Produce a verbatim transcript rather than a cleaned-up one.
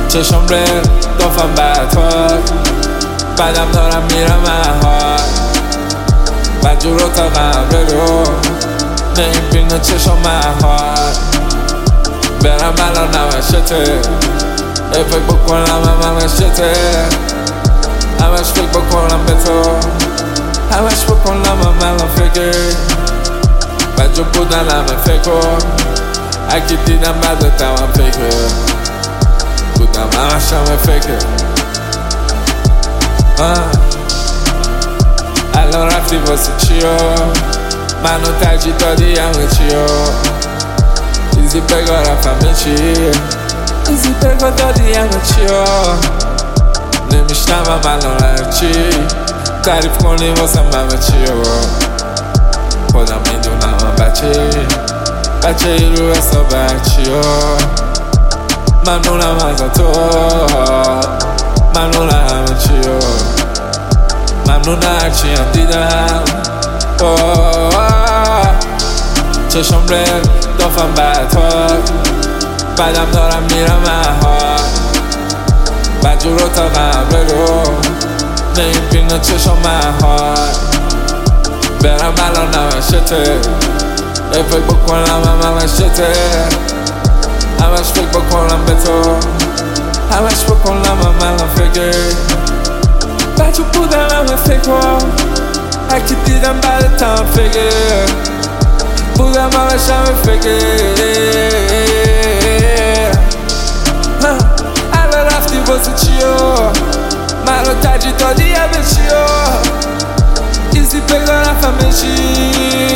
چشم ریل دافم بدهار بعدم دارم میرم محال بدجور رو تا قبل رو نمیبینه چشم محال برم الان نمشته فکر بکنم همشته همش فکر بکنم به تو همش بکنم هم الان فکر بدجور بودن همه فکر اگه دیدم بعدت هم فکر بودم همش همه فکر الان رفتی واسه چیا منو ترجیح دادی همه چیا ایزی بگا رفتم چی ایزی بگا دادی همه چیا نمیشنم الان هرچی تعریف کنی واسم همه چیا خودم میدونم هم بچه بچه ای رو حساب چیا ممنونم از تو ممنونم همه چیا ممنون هرچی هم دیدم چشم ریل دافم بدهار بعدم دارم میرم محال بدجور رو تا قبل رو نمیبینه چشم محال برم الان نمشته فکر بکنم هم همشته همش فکر بکنم به تو همش بکنم هم الان فکر بچه بودم همه فکر هرکی دیدم بعدت هم فکر بودم همش همه فکر الان رفتی واسه چیا منو ترجیح دادی همه چیا ایزی بگا رفتم چی